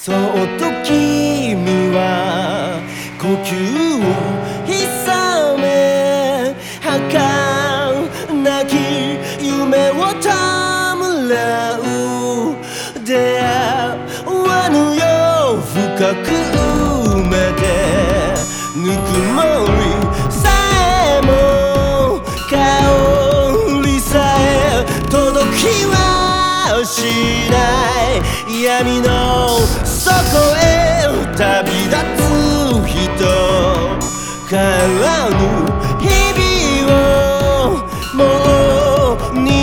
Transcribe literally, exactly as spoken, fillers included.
そっと君は呼吸を潜め儚き夢をたむらう出会わぬよ深く埋めてぬくもりさえも香りさえ届きはしない闇の底へ旅立つ人からぬ